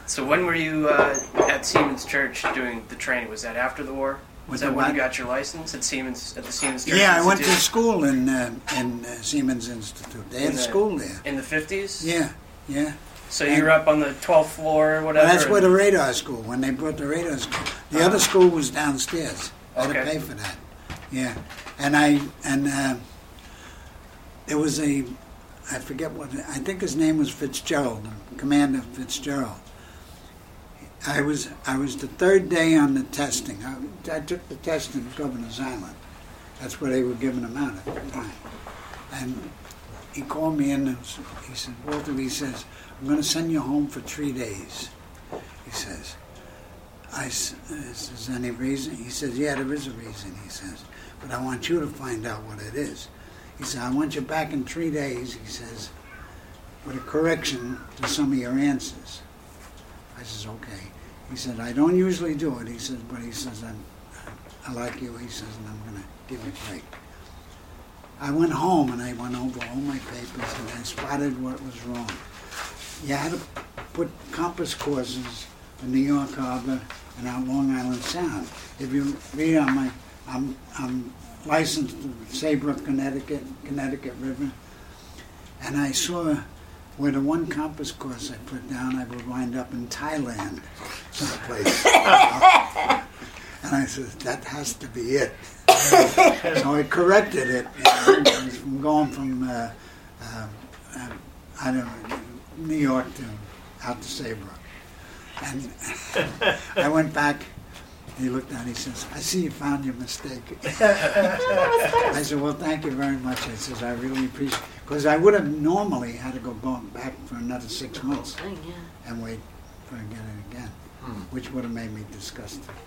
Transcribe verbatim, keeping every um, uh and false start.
So when were you uh, at Siemens Church doing the training? Was that after the war? Was that when you got your license at Siemens at the Siemens Church Yeah, Institute? I went to school in uh, in uh, Siemens Institute. They had In a the- school there. In the fifties? Yeah, yeah. So you were up on the twelfth floor or whatever? Well, that's where the radar school, when they brought the radar school. The Uh-huh. other school was downstairs. I had to Okay. pay for that. Yeah. And I, and uh, there was a, I forget what, I think his name was Fitzgerald, Commander Fitzgerald. I was, I was the third day on the testing. I, I took the test in Governor's Island. That's where they were giving them out at the time. And he called me in and he said, Walter, he says, I'm going to send you home for three days. He says, I s- is there any reason? He says, yeah, there is a reason, he says, but I want you to find out what it is. He said, I want you back in three days, he says, with a correction to some of your answers. I says, okay. He said, I don't usually do it, he says, but he says, I'm, I like you, he says, and I'm going to give you a break. I went home and I went over all my papers and I spotted what was wrong. You had to put compass courses in New York Harbor and out Long Island Sound. If you read on my, I'm, I'm licensed to Saybrook, Connecticut, Connecticut River, and I saw where the one compass course I put down, I would wind up in Thailand, someplace. And I said, that has to be it. So I corrected it. You know, from going from, uh, uh, uh, I don't know, New York to out to Saybrook. And I went back, he looked at it, he says, I see you found your mistake. I said, well, thank you very much. I says, I really appreciate it. Because I would have normally had to go back for another six months Thing, yeah. and wait for get it again, Hmm. which would have made me disgusted.